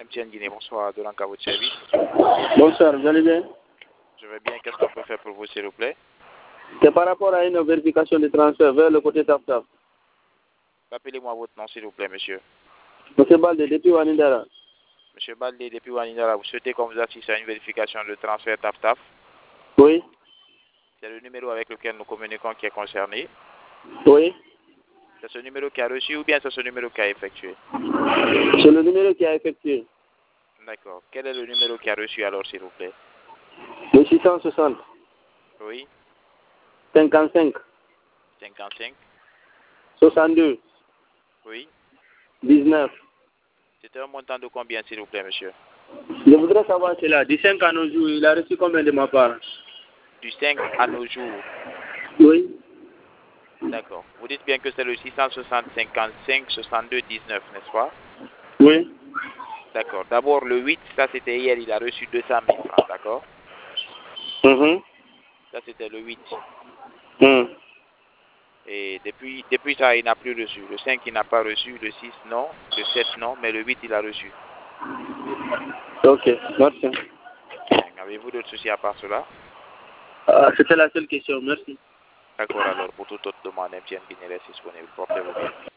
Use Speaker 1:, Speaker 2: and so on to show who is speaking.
Speaker 1: MTN Guinée, bonsoir, de à votre service.
Speaker 2: Bonsoir, vous allez bien?
Speaker 1: Je vais bien, qu'est-ce qu'on peut faire pour vous, s'il vous plaît?
Speaker 2: C'est par rapport à une vérification de transfert vers le côté TapTap.
Speaker 1: Rappelez-moi votre nom, s'il vous plaît, monsieur.
Speaker 2: Monsieur Balde, depuis Wanindara.
Speaker 1: Monsieur Balde, depuis Wanindara, vous souhaitez qu'on vous assiste à une vérification de transfert TapTap?
Speaker 2: Oui.
Speaker 1: C'est le numéro avec lequel nous communiquons qui est concerné.
Speaker 2: Oui.
Speaker 1: C'est ce numéro qui a reçu ou bien c'est ce numéro qui a effectué?
Speaker 2: C'est le numéro qui a effectué.
Speaker 1: D'accord. Quel est le numéro qui a reçu alors, s'il vous plaît?
Speaker 2: Le 660.
Speaker 1: Oui.
Speaker 2: 55.
Speaker 1: 55.
Speaker 2: 62.
Speaker 1: Oui.
Speaker 2: 19.
Speaker 1: C'était un montant de combien, s'il vous plaît, monsieur?
Speaker 2: Je voudrais savoir cela. Du 5 à nos jours, il a reçu combien de ma part?
Speaker 1: Du 5 à nos jours.
Speaker 2: Oui.
Speaker 1: D'accord. Vous dites bien que c'est le 660 55 62 19, n'est-ce pas?
Speaker 2: Oui.
Speaker 1: D'accord. D'abord, le 8, ça c'était hier, il a reçu 200 000 francs, d'accord? Ça c'était le 8. Et depuis ça, il n'a plus reçu. Le 5, il n'a pas reçu. Le 6, non. Le 7, non. Mais le 8, il a reçu.
Speaker 2: Ok, merci.
Speaker 1: Avez-vous d'autres soucis à part cela?
Speaker 2: C'était la seule question, merci.
Speaker 1: D'accord, alors, pour toute autre demande, MTN Guinée reste disponible. Portez-vous bien.